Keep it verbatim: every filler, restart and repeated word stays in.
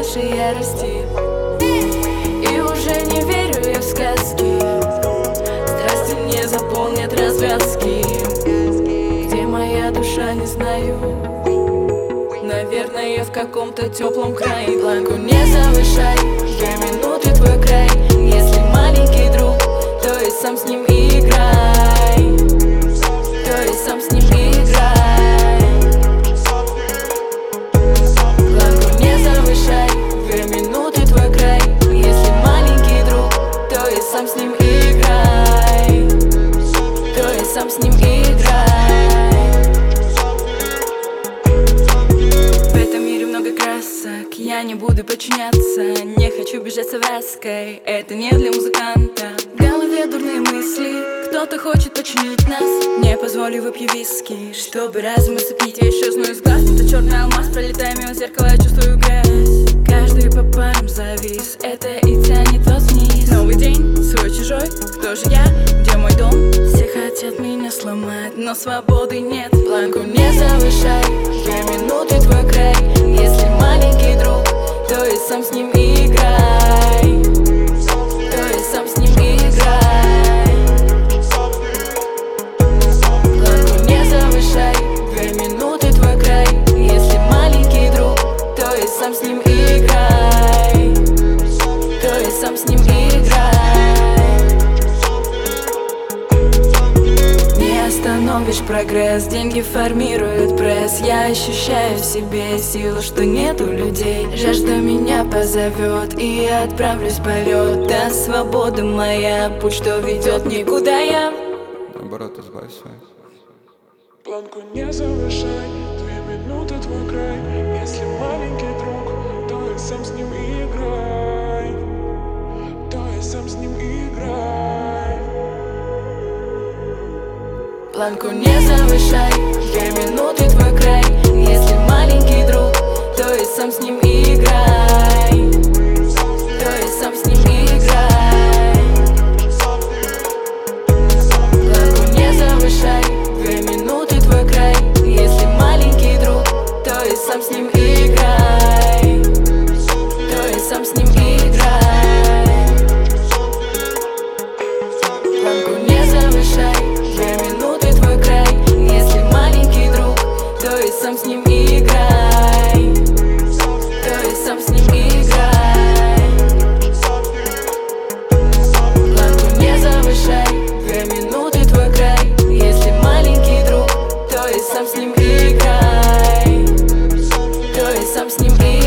больше ярости. И уже не верю я в сказки, страсти не заполнят развязки. Где моя душа, не знаю. Наверное, в каком-то теплом крае. Планку не завышай, две минуты твой край. Если маленький друг, то и сам с ним и играй. То и сам с ним и играй. Планку не завышай, две минуты твой край. Если маленький друг, то и сам с ним и играй. То и сам с ним и играй. Я не буду подчиняться, не хочу бежать с овязкой. Это не для музыканта. В голове дурные мысли, кто-то хочет подчинить нас. Не позволю, выпью виски, чтобы разум усыпить. Я исчезну из глаз, будто черный алмаз. Пролетая мимо зеркала, я чувствую грязь. Каждый по парам завис, это и тянет вас вниз. Новый день, свой чужой, кто же я, где мой дом? Все хотят меня сломать, но свободы нет. Планку не завышай, две минуты твой край. Если маленький друг, то и сам с ним и играй. То и сам с ним и играй. Планку не завышай, две минуты твой край. Если маленький друг, то и сам с ним и играй. То и сам с ним и играй. Не остановишь прогресс, деньги формируют пресс. Я ощущаю в себе силу, что нету людей. Жажда меня позовет, и я отправлюсь в полет. Да, свобода моя, путь, что ведет никуда я. Наоборот, избавься. Планку не завышай, две минуты твой край. Если маленький друг, то и сам с ним и играй. То и сам с ним и играй. Планку не завышай, две минуты твой край. Если маленький друг, то и сам с ним и играй. То и сам с ним и играй. Планку не завышай, две минуты твой край. Если маленький друг, то и сам с ним и играй. То и сам с ним и играй. Планку не завышай, две минуты твой край. Если маленький друг, то и сам с ним и играй. То и сам с ним и играй. Планку не завышай, две минуты твой край. Если маленький друг, то и сам с ним и играй. То и сам с ним и играй.